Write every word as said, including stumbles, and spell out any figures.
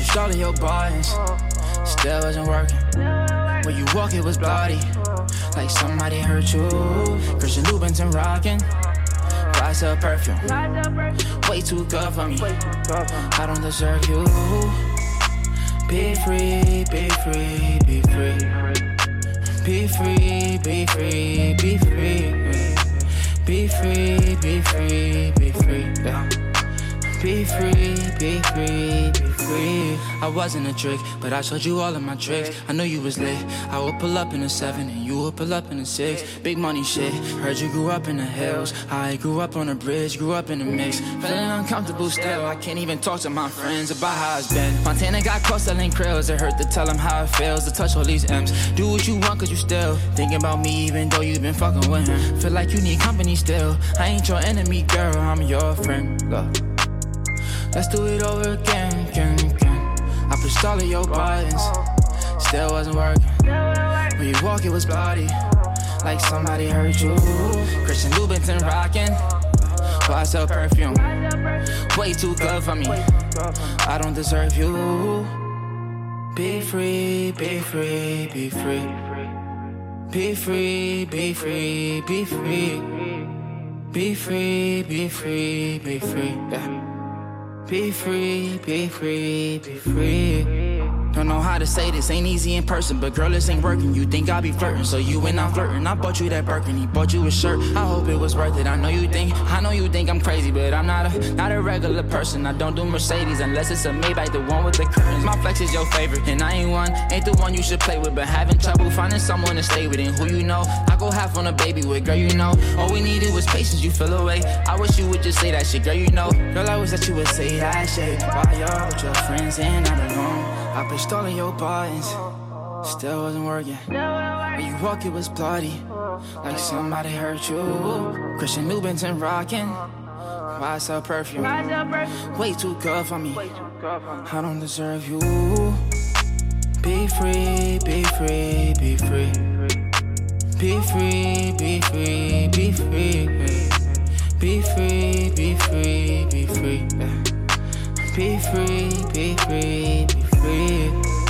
pushed all of your buttons, still wasn't working. When you walk, it was bloody, like somebody hurt you. Christian Louboutin rocking, why sell perfume? Way too good for me, I don't deserve you. Be free, be free, be free. Be free, be free, be free. Be free, be free, be free. Yeah. Be free, be free, be free. I wasn't a trick, but I showed you all of my tricks. I knew you was lit. I would pull up in a seven and you would pull up in a six. Big money shit. Heard you grew up in the hills. I grew up on a bridge, grew up in the mix. Feeling uncomfortable still. I can't even talk to my friends about how it's been. Montana got caught selling krills. It hurt to tell them how it feels to touch all these M's. Do what you want cause you still thinking about me even though you been fucking with him. Feel like you need company still. I ain't your enemy, girl. I'm your friend. Look. Let's do it over again, again, again. I pushed all of your buttons, still wasn't working. When you walk, it was bloody, like somebody hurt you. Christian Louboutin rocking, why sell perfume? Way too good for me, I don't deserve you. Be free, be free, be free. Be free, be free, be free. Be free, be free, be free, yeah. Be free, be free, be free. Don't know how to say this, ain't easy in person, but girl, this ain't working. You think I be flirting, so you and I'm flirting. I bought you that Birkin, he bought you a shirt. I hope it was worth it. I know you think, I know you think I'm crazy, but I'm not a, not a regular person. I don't do Mercedes unless it's a Maybach, the one with the curtains. My flex is your favorite, and I ain't one, ain't the one you should play with, but having trouble finding someone to stay with. And who you know, I go half on a baby with, girl, you know. All we needed was patience, you feel away. I wish you would just say that shit, girl, you know. Girl, I wish that you would say that shit while you're with your friends and not alone. I pushed all of your buttons, still wasn't working. When you walk, it was bloody, like somebody hurt you. Christian Louboutin rocking, why sell perfume? Way too good for me, I don't deserve you. Be free, be free, be free. Be free, be free, be free. Be free, be free, be free. Be free, be free, be free.